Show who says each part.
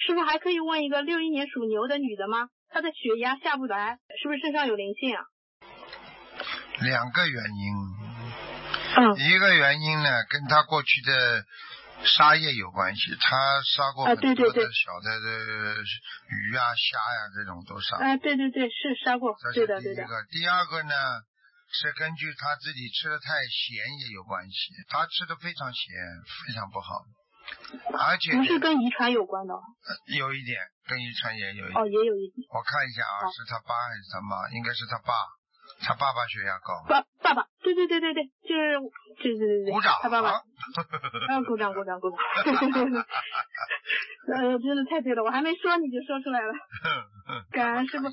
Speaker 1: 师傅还可以问一个61年属牛的女的吗？她的血压下不来，是不是身上有灵性啊？
Speaker 2: 两个原因。
Speaker 1: 嗯。
Speaker 2: 一个原因呢，跟她过去的杀业有关系，她杀过很多的小的鱼啊、虾呀这种都杀。
Speaker 1: 对，是杀过。对的。
Speaker 2: 第二个呢，是根据她自己吃的太咸也有关系，她吃的非常咸，非常不好。而且
Speaker 1: 不是跟遗传有关的。
Speaker 2: 有一点，跟遗传也有一点。
Speaker 1: 也有一点。
Speaker 2: 我看一下啊，是他爸还是他妈？应该是他爸，他爸爸血压高。
Speaker 1: 爸爸，对，就是
Speaker 2: 鼓掌。
Speaker 1: 他爸爸。鼓掌。真的太对了，我还没说你就说出来了。感恩师傅。